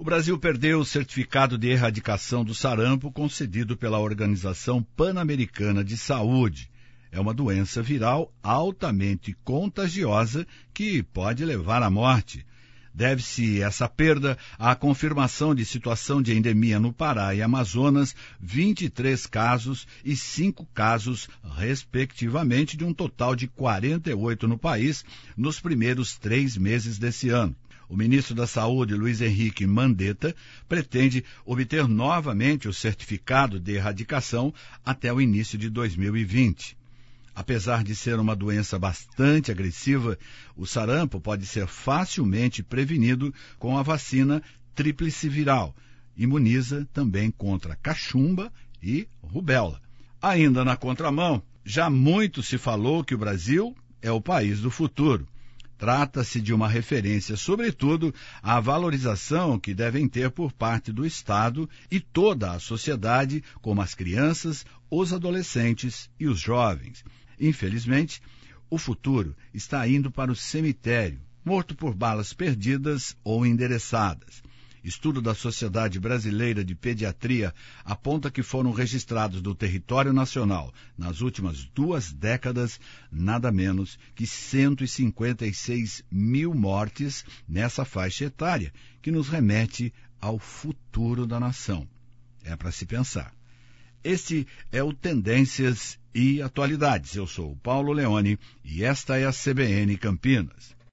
O Brasil perdeu o certificado de erradicação do sarampo concedido pela Organização Pan-Americana de Saúde. É uma doença viral altamente contagiosa que pode levar à morte. Deve-se essa perda à confirmação de situação de endemia no Pará e Amazonas, 23 casos e 5 casos, respectivamente, de um total de 48 no país nos primeiros 3 meses desse ano. O ministro da Saúde, Luiz Henrique Mandetta, pretende obter novamente o certificado de erradicação até o início de 2020. Apesar de ser uma doença bastante agressiva, o sarampo pode ser facilmente prevenido com a vacina tríplice viral. Imuniza também contra cachumba e rubéola. Ainda na contramão, já muito se falou que o Brasil é o país do futuro. Trata-se de uma referência, sobretudo, à valorização que devem ter por parte do Estado e toda a sociedade, como as crianças, os adolescentes e os jovens. Infelizmente, o futuro está indo para o cemitério, morto por balas perdidas ou endereçadas. Estudo da Sociedade Brasileira de Pediatria aponta que foram registrados no território nacional, nas últimas 2 décadas, nada menos que 156 mil mortes nessa faixa etária, que nos remete ao futuro da nação. É para se pensar. Este é o Tendências e Atualidades. Eu sou o Paulo Leone e esta é a CBN Campinas.